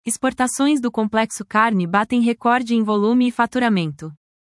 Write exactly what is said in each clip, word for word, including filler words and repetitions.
Exportações do complexo carne batem recorde em volume e faturamento.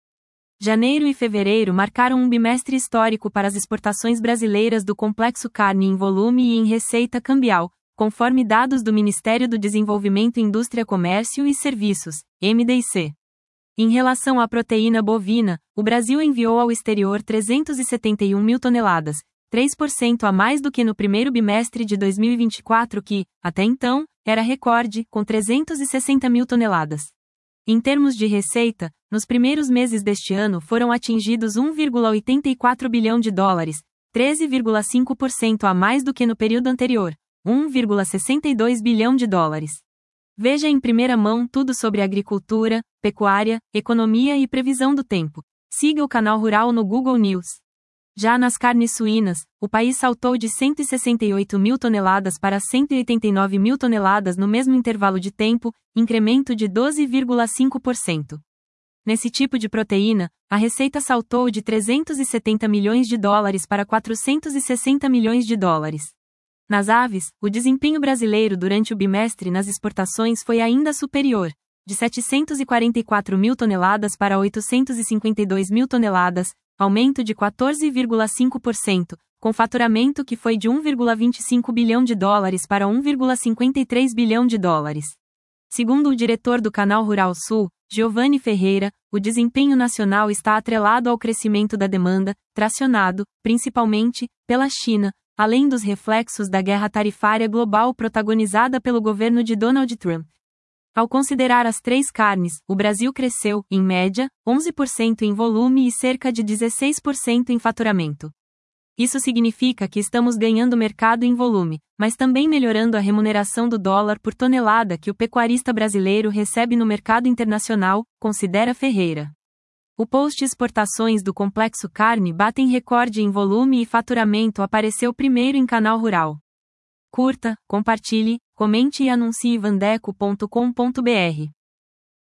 Janeiro e fevereiro marcaram um bimestre histórico para as exportações brasileiras do complexo carne em volume e em receita cambial, conforme dados do Ministério do Desenvolvimento, Indústria, Comércio e Serviços, M D I C. Em relação à proteína bovina, o Brasil enviou ao exterior trezentos e setenta e um mil toneladas, três por cento a mais do que no primeiro bimestre de dois mil e vinte e quatro, que, até então, era recorde, com trezentos e sessenta mil toneladas. Em termos de receita, nos primeiros meses deste ano foram atingidos um vírgula oitenta e quatro bilhão de dólares, treze vírgula cinco por cento a mais do que no período anterior, um vírgula sessenta e dois bilhão de dólares. Veja em primeira mão tudo sobre agricultura, pecuária, economia e previsão do tempo. Siga o canal Rural no Google News. Já nas carnes suínas, o país saltou de cento e sessenta e oito mil toneladas para cento e oitenta e nove mil toneladas no mesmo intervalo de tempo, incremento de doze vírgula cinco por cento. Nesse tipo de proteína, a receita saltou de trezentos e setenta milhões de dólares para quatrocentos e sessenta milhões de dólares. Nas aves, o desempenho brasileiro durante o bimestre nas exportações foi ainda superior, de setecentos e quarenta e quatro mil toneladas para oitocentos e cinquenta e dois mil toneladas, aumento de quatorze vírgula cinco por cento, com faturamento que foi de um vírgula vinte e cinco bilhão de dólares para um vírgula cinquenta e três bilhão de dólares. Segundo o diretor do Canal Rural Sul, Giovanni Ferreira, o desempenho nacional está atrelado ao crescimento da demanda, tracionado, principalmente, pela China, além dos reflexos da guerra tarifária global protagonizada pelo governo de Donald Trump. Ao considerar as três carnes, o Brasil cresceu, em média, onze por cento em volume e cerca de dezesseis por cento em faturamento. Isso significa que estamos ganhando mercado em volume, mas também melhorando a remuneração do dólar por tonelada que o pecuarista brasileiro recebe no mercado internacional, considera Ferreira. O post Exportações do Complexo Carne batem recorde em volume e faturamento apareceu primeiro em Canal Rural. Curta, compartilhe, comente e anuncie vandeco ponto com ponto br.